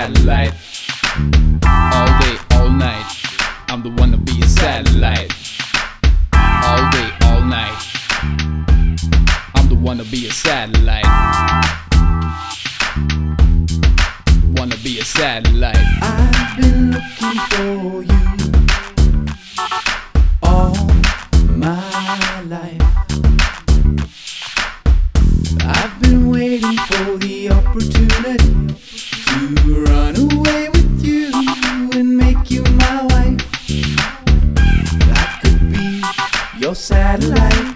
satellite. All day, all night, I'm the one to be a satellite. All day, all night, I'm the one to be a satellite. Wanna be a satellite. I've been looking for you all my life. I've been waiting for the opportunity to run away with you and make you my wife. I could be your satellite,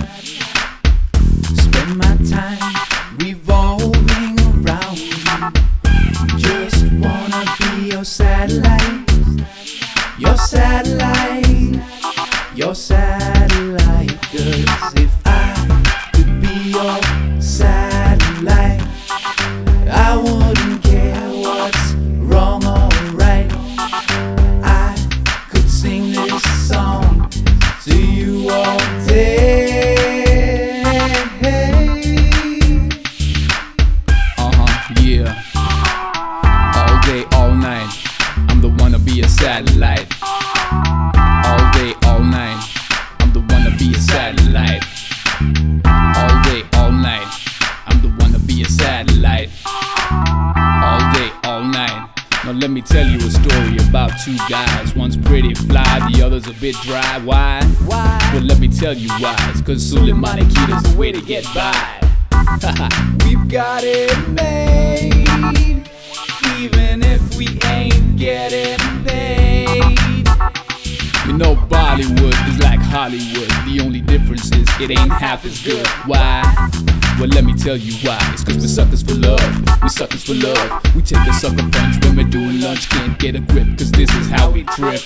spend my time revolving around you. Just wanna be your satellite, your satellite, your satellite. 'Cause if I could be your satellite, I wouldn't care what's wrong or right. I could sing this song to you all day. Yeah. All day, all night, I'm the one to be a satellite. All day, all night, I'm the one to be a satellite. All day, all night, I'm the one to be a satellite. All day, all night. Now let me tell you a story about two guys. One's pretty fly, the other's a bit dry. Why? Well, let me tell you why. It's 'cause Suleiman Akita's the way to get by. We've got it made, even if we ain't getting paid. You know Bollywood is like Hollywood. The only difference is it ain't half as good. Why? Well, let me tell you why. It's 'cause we're suckers for love. We're suckers for love. We take a sucker punch when we're doing lunch. Can't get a grip 'cause this is how we trip.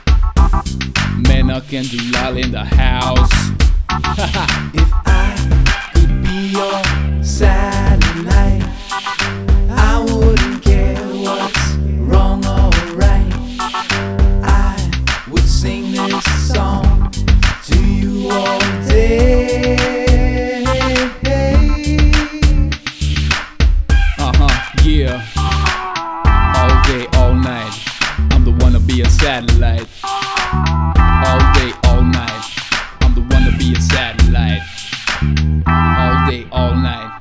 Mena Kendulal in the house. If I could be your satellite, I wouldn't care what's wrong or right. I would sing this song to you all day. Yeah. All day, all night, I'm the one to be a satellite. All day, all night, I'm the one to be a satellite. All day, all night.